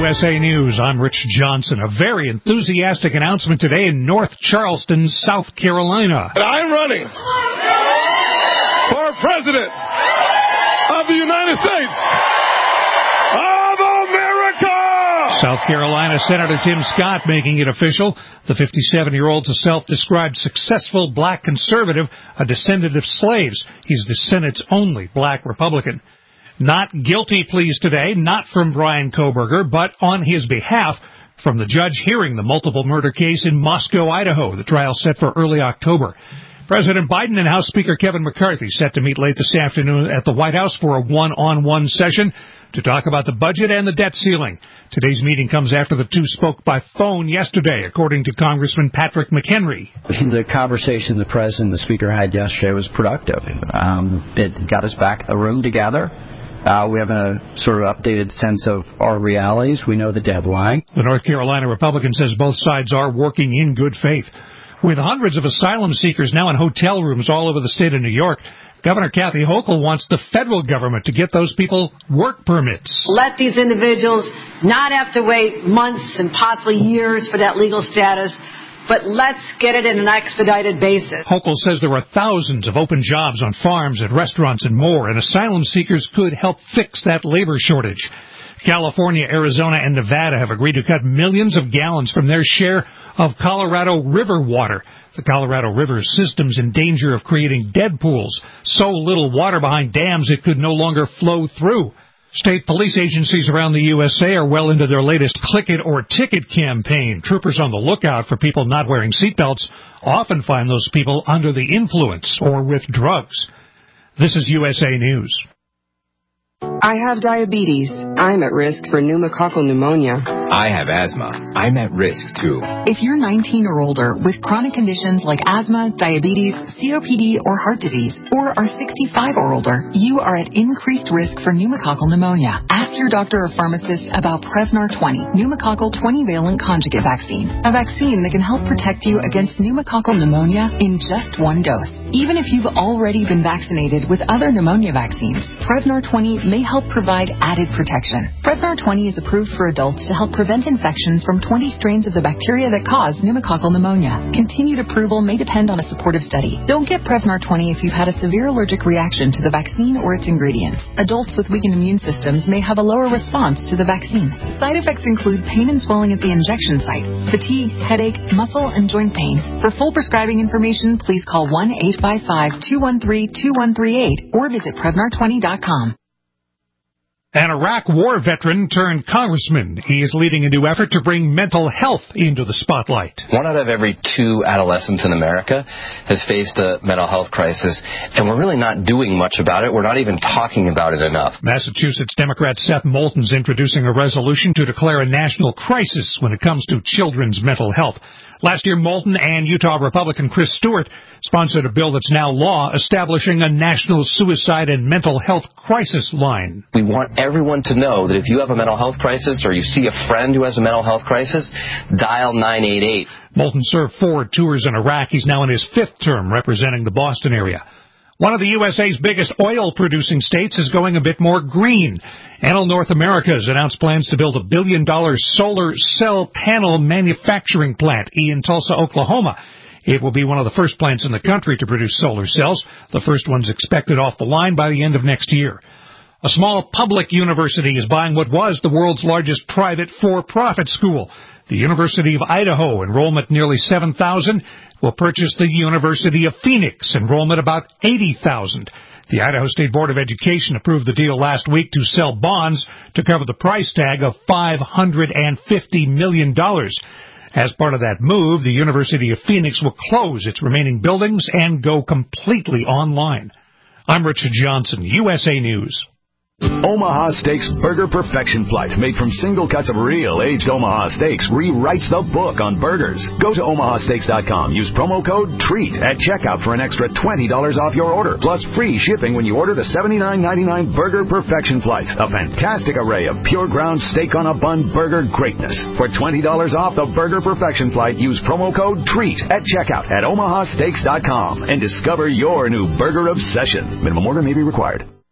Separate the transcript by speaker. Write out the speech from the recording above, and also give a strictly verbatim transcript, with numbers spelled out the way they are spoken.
Speaker 1: S A News, I'm Rich Johnson. A very enthusiastic announcement today in North Charleston, South Carolina.
Speaker 2: And I'm running for President of the United States of America!
Speaker 1: South Carolina Senator Tim Scott making it official. The fifty-seven-year-old's a self-described successful black conservative, a descendant of slaves. He's the Senate's only black Republican. Not guilty pleas today, not from Bryan Kohberger, but on his behalf from the judge hearing the multiple murder case in Moscow, Idaho. The trial set for early October. President Biden and House Speaker Kevin McCarthy set to meet late this afternoon at the White House for a one-on-one session to talk about the budget and the debt ceiling. Today's meeting comes after the two spoke by phone yesterday, according to Congressman Patrick McHenry.
Speaker 3: The conversation the President and the Speaker had yesterday was productive. Um, it got us back a room together. Uh, we have a sort of updated sense of our realities. We know the deadline.
Speaker 1: The North Carolina Republican says both sides are working in good faith. With hundreds of asylum seekers now in hotel rooms all over the state of New York, Governor Kathy Hochul wants the federal government to get those people work permits.
Speaker 4: Let these individuals not have to wait months and possibly years for that legal status, but let's get it in an expedited basis.
Speaker 1: Hochul says there are thousands of open jobs on farms and restaurants and more, and asylum seekers could help fix that labor shortage. California, Arizona, and Nevada have agreed to cut millions of gallons from their share of Colorado River water. The Colorado River system's in danger of creating dead pools. So little water behind dams it could no longer flow through. State police agencies around the U S A are well into their latest Click It or Ticket campaign. Troopers on the lookout for people not wearing seatbelts often find those people under the influence or with drugs. This is U S A News.
Speaker 5: I have diabetes. I'm at risk for pneumococcal pneumonia.
Speaker 6: I have asthma. I'm at risk, too.
Speaker 7: If you're nineteen or older with chronic conditions like asthma, diabetes, C O P D, or heart disease, or are sixty-five or older, you are at increased risk for pneumococcal pneumonia. Ask your doctor or pharmacist about Prevnar twenty, pneumococcal twenty-valent conjugate vaccine, a vaccine that can help protect you against pneumococcal pneumonia in just one dose. Even if you've already been vaccinated with other pneumonia vaccines, Prevnar twenty may help provide added protection. Prevnar twenty is approved for adults to help prevent infections from twenty strains of the bacteria that cause pneumococcal pneumonia. Continued approval may depend on a supportive study. Don't get Prevnar twenty if you've had a severe allergic reaction to the vaccine or its ingredients. Adults with weakened immune systems may have a lower response to the vaccine. Side effects include pain and swelling at the injection site, fatigue, headache, muscle, and joint pain. For full prescribing information, please call one eight five five, two one three, two one three eight or visit Prevnar twenty dot com.
Speaker 1: An Iraq war veteran turned congressman. He is leading a new effort to bring mental health into the spotlight.
Speaker 6: One out of every two adolescents in America has faced a mental health crisis, and we're really not doing much about it. We're not even talking about it enough.
Speaker 1: Massachusetts Democrat Seth Moulton's introducing a resolution to declare a national crisis when it comes to children's mental health. Last year, Moulton and Utah Republican Chris Stewart sponsored a bill that's now law establishing a national suicide and mental health crisis line.
Speaker 6: We want everyone to know that if you have a mental health crisis or you see a friend who has a mental health crisis, dial nine eight eight.
Speaker 1: Moulton served four tours in Iraq. He's now in his fifth term representing the Boston area. One of the U S A's biggest oil-producing states is going a bit more green. Enel North America has announced plans to build a billion-dollar solar cell panel manufacturing plant in Tulsa, Oklahoma. It will be one of the first plants in the country to produce solar cells. The first one's expected off the line by the end of next year. A small public university is buying what was the world's largest private for-profit school. The University of Idaho, enrollment nearly seven thousand, will purchase the University of Phoenix, enrollment about eighty thousand. The Idaho State Board of Education approved the deal last week to sell bonds to cover the price tag of five hundred fifty million dollars. As part of that move, the University of Phoenix will close its remaining buildings and go completely online. I'm Richard Johnson, U S A News.
Speaker 8: Omaha Steaks Burger Perfection Flight, made from single cuts of real aged Omaha steaks, rewrites the book on burgers. Go to omaha steaks dot com. Use promo code TREAT at checkout for an extra twenty dollars off your order, plus free shipping when you order the seventy-nine ninety-nine Burger Perfection Flight, a fantastic array of pure ground steak on a bun burger greatness. For twenty dollars off the Burger Perfection Flight, use promo code TREAT at checkout at omaha steaks dot com and discover your new burger obsession. Minimum order may be required.